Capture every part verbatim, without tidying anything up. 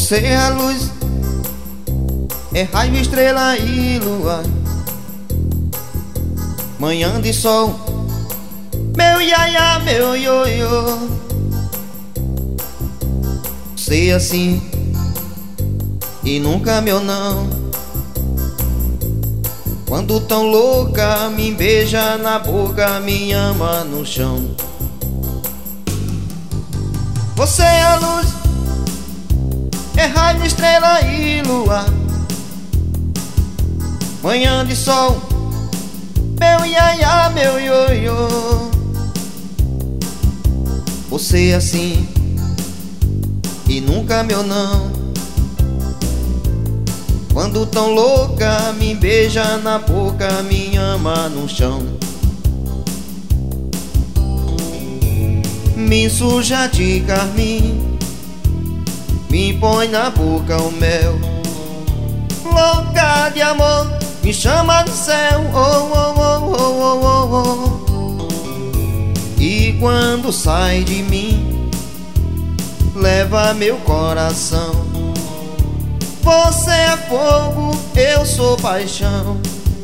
Você é a luz, é raio, estrela e lua, manhã de sol, meu iaia, meu ioiô. Você assim e nunca meu não. Quando tão louca me beija na boca, me ama no chão. Você é a luz, é raio, estrela e lua, manhã de sol, meu iaia, meu ioiô. Você assim e nunca meu não. Quando tão louca me beija na boca, me ama no chão. Me suja de carmim, me põe na boca o mel. Louca de amor, me chama do céu, oh, oh, oh, oh, oh, oh. E quando sai de mim, leva meu coração. Você é fogo, eu sou paixão.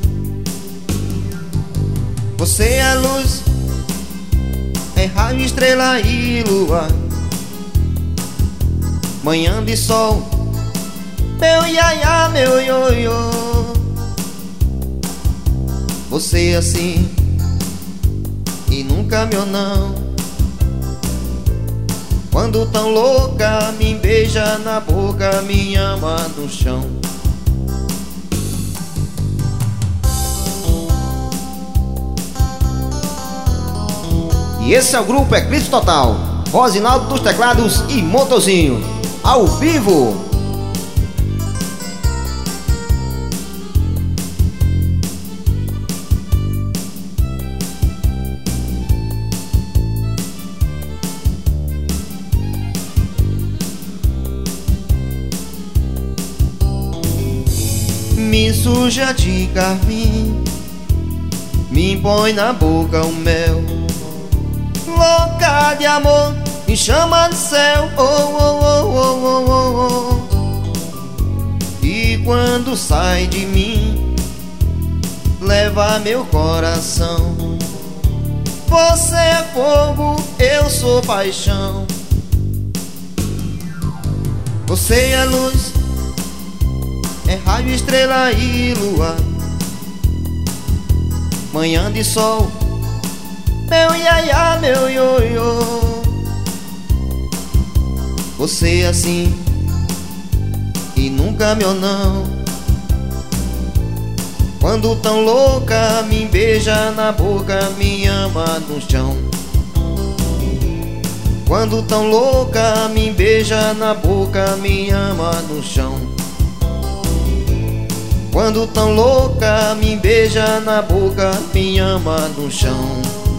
Você é luz, é raio, estrela e lua, manhã de sol, meu iaia, meu ioiô. Você assim e nunca meu não. Quando tão louca me beija na boca, me ama no chão. E esse é o grupo Eclipse Total, Rosinaldo dos teclados e Motorzinho, ao vivo. Me suja de carmim, me põe na boca o mel. Louca de amor, me chama do céu, oh, oh, oh, oh, oh, oh. E quando sai de mim, leva meu coração. Você é fogo, eu sou paixão. Você é luz, é raio, estrela e lua, manhã de sol, meu iaia, meu ioiô. Você assim e nunca meu não. Quando tão louca me beija na boca, me ama no chão. Quando tão louca me beija na boca, me ama no chão. Quando tão louca me beija na boca, me ama no chão.